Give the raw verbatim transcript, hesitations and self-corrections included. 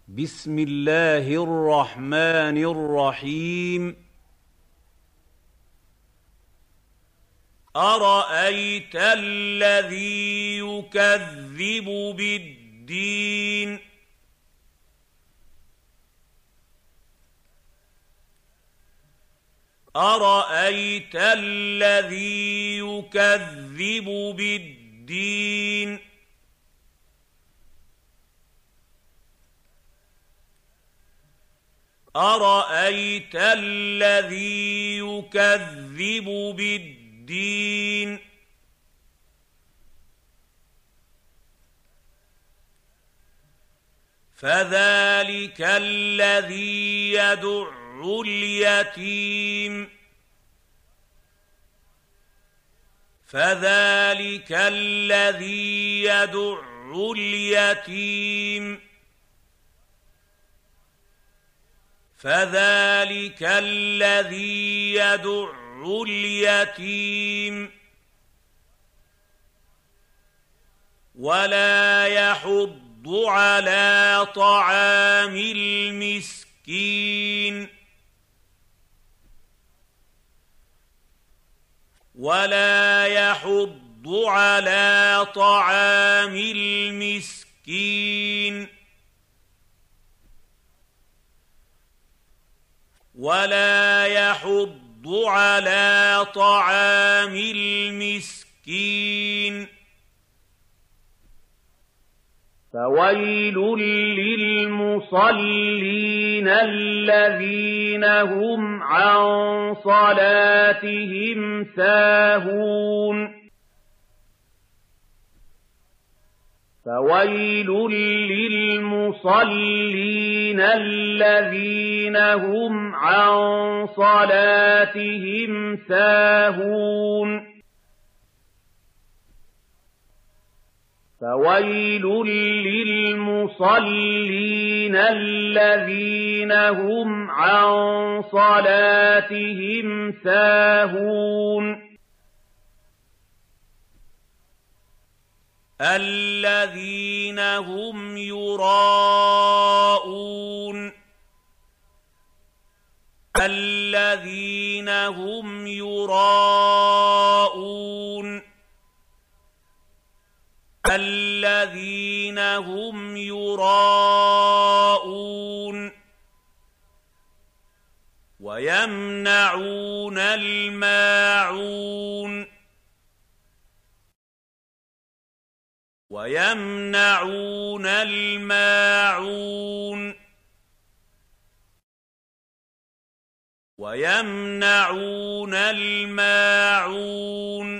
بسم الله الرحمن الرحيم. أرأيت الذي يكذب بالدين أرأيت الذي يكذب بالدين أرأيت الذي يكذب بالدين فذلك الذي يدع اليتيم فذلك الذي يدع اليتيم فذلك الذي يدع اليتيم ولا يحض على طعام المسكين ولا يحض على طعام المسكين ولا يحض على طعام المسكين فويل للمصلين الذين هم عن صلاتهم ساهون فويل للمصلين الذين هم عن صلاتهم ساهون فويل للمصلين الذين هم عن صلاتهم ساهون الذين هم يراءون الذين هم يراءون الذين هم يراءون ويمنعون الماعون ويمنعون الماعون ويمنعون الماعون